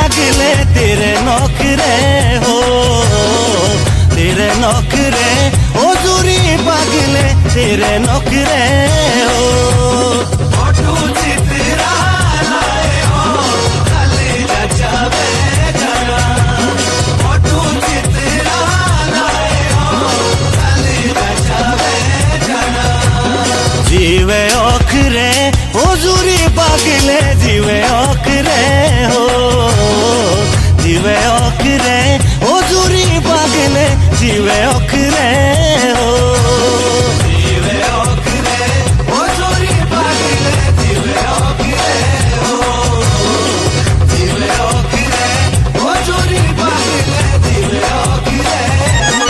पागले तेरे नौकरे हो, तेरे नौकरे हुजूरी पागले तेरे नौकरे हो। जीवे ओखरे हुजूरी पागले जीवे ओखरे हो, जीवे ओखरे हुजूरी पागले जीवे ओखरे हो। जीवे ओखरे हुजूरी पागले जीवे ओखरे हो, जीवे ओखरे हुजूरी पागले जीवे ओखरे हो।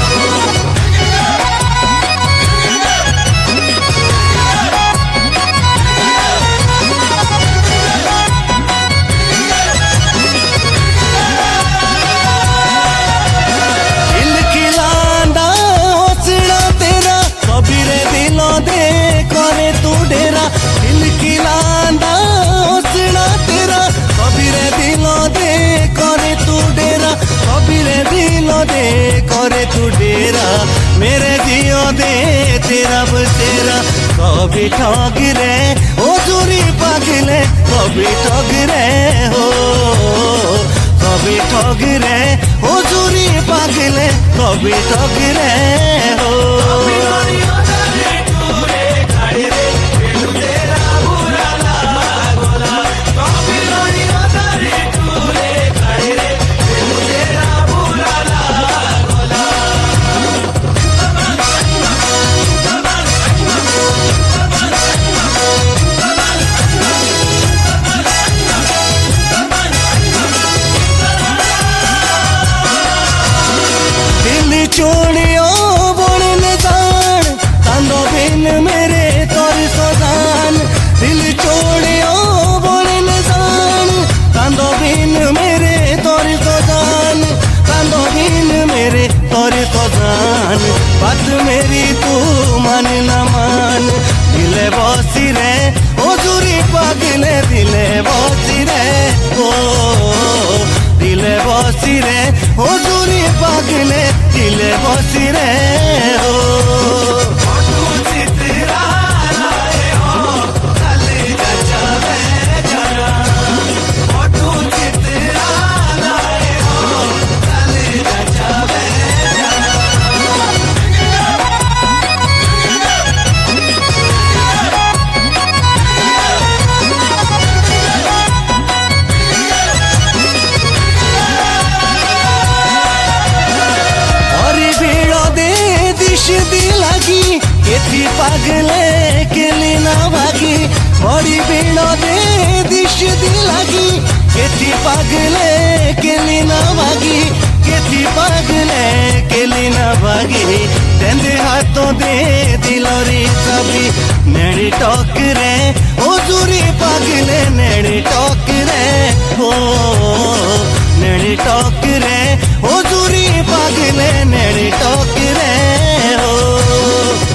करे तू डेरा मेरे जियो दे तेरा बसेरा। कभी ठग रे हुजूरी पागले कभी ठग रे हो, कभी ठग रे हुजूरी पागले कभी ठग रे हो। चोड़ियो बोलन जान कांदो बिन मेरे तोर सोजान। दिल चोड़ियो बोलन जान कांदो बिन मेरे तोर सोजान, कांदो बिन मेरे तोर सोजान। बात मेरी तू मान न मान दिले बसी रे हुजूरी पागले दिले बसी रे ओ, दिले बसी रे हुजूरी पागले दिले बसी रे हो। केथी पागले केली ना भागी बड़ी बीड़ो दे दिश दी लागी। केथी पागले केली ना भागी, केथी पागले केली ना भागी। तेंदे हाथों दे दिलोरी चाबी नेड़ी टोकरे हुजूरी पागले नेड़ी टोकरे हो, नेड़ी टोकरे